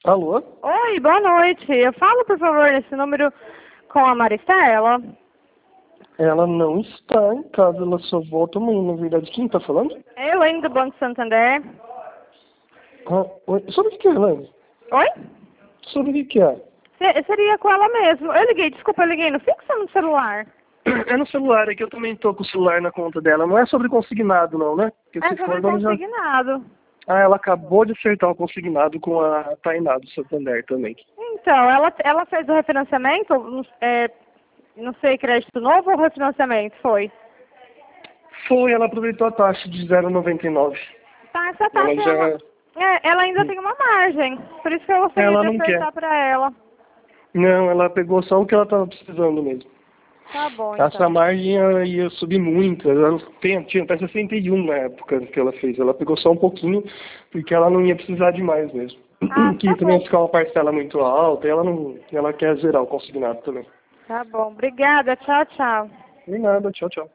Alô? Oi, boa noite. Eu falo, por favor, nesse número com a Maristela. Ela não está em casa, ela só volta amanhã, na verdade. Quem tá falando? Elaine do Banco Santander. Ah, oi. Sobre o que é, Elaine? Oi? Sobre o que é? Seria com ela mesmo. Eu liguei no fixo ou no celular? É no celular, é que eu também tô com o celular na conta dela. Não é sobre consignado, não, né? Porque É se for, sobre vamos já... consignado. Ah, ela acabou de acertar o consignado com a Tainá do Santander também. Então, ela fez o refinanciamento, não sei, crédito novo ou refinanciamento? Foi. Foi, ela aproveitou a taxa de 0,99. Tá, essa Ela taxa, já... ela ainda tem uma margem. Por isso que eu gostaria Ela de não quer. acertar pra ela. Não, ela pegou só o que ela tava precisando mesmo. Tá bom, Essa então. margem ia subir muito. Ela tinha até 61 na época que ela fez. Ela pegou só um pouquinho, porque ela não ia precisar de mais mesmo. Ah, Que tá também bom. ia ficar uma parcela muito alta e ela quer zerar o consignado também. Tá bom. Obrigada. Tchau, tchau. De nada, tchau, tchau.